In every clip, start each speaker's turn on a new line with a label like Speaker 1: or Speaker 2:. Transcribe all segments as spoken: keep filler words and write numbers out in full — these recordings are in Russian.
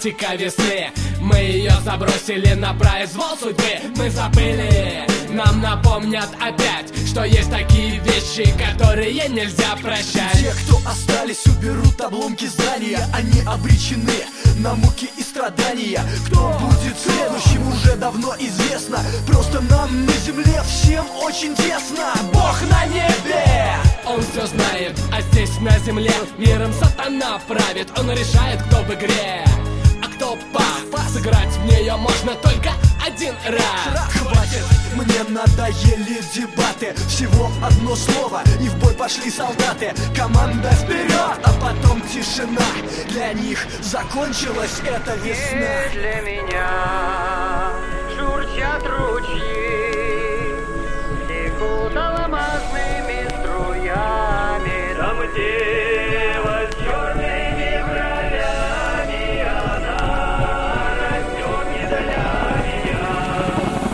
Speaker 1: романтика весны. Мы ее забросили на произвол судьбы. Мы забыли, нам напомнят опять, что есть такие вещи, которые нельзя прощать.
Speaker 2: Те, кто остались, уберут обломки здания. Они обречены на муки и страдания. Кто будет следующим, уже давно известно. Просто нам на земле всем очень тесно. Бог на небе!
Speaker 1: Он все знает, а здесь на земле миром сатана правит. Он решает, кто в игре, а кто пас. Сыграть в нее можно только один раз.
Speaker 2: Хватит, мне надоели дебаты. Всего одно слово, и в бой пошли солдаты. Команда вперед, а потом тишина. Для них закончилась эта весна.
Speaker 3: И для меня журчат ручьи, текут алмазными струями. Там дева с черными бровями, она растет не для меня.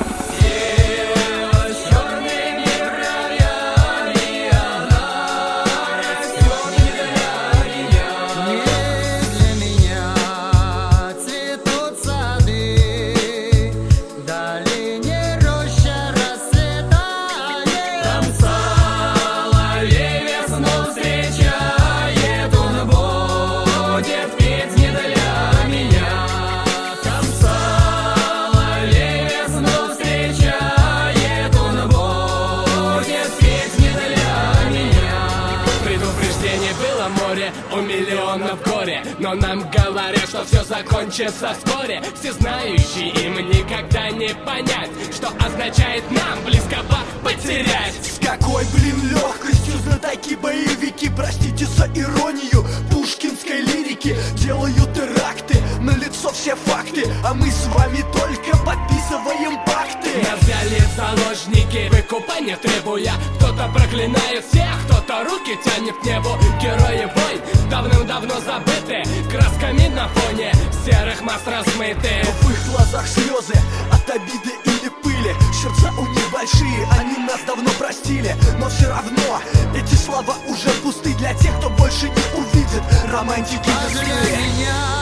Speaker 1: Дева с черными бровями, она растет не для меня.
Speaker 3: Не для меня цветут сады, в долине роща расцветает.
Speaker 1: Там соловей весну встречает, он будет петь не для меня. Там соловей весну встречает, он будет петь не для меня. Предупреждение было море, у миллионов горе, но нам говорят, что все закончится вскоре. Всезнающие, им никогда не понять, что означает нам близко потерять.
Speaker 2: С какой, блин, легкостью знатоки боевики, простите за иронию пушкинской лирики, делают теракты, на лицо все факты, а мы с вами только подписываем пакты.
Speaker 1: Нас взяли заложники, выкупания требуя. Кто-то проклинает всех, кто-то руки тянет к небу. Герои войн давным-давно забыты, красками на фоне серых масс размыты.
Speaker 2: В их глазах слезы от обиды или пыли. Сердца у них большие, они нас давно простили. Но все равно эти слова уже пусты для тех, кто больше не увидит романтики
Speaker 3: А для
Speaker 2: весны.
Speaker 3: меня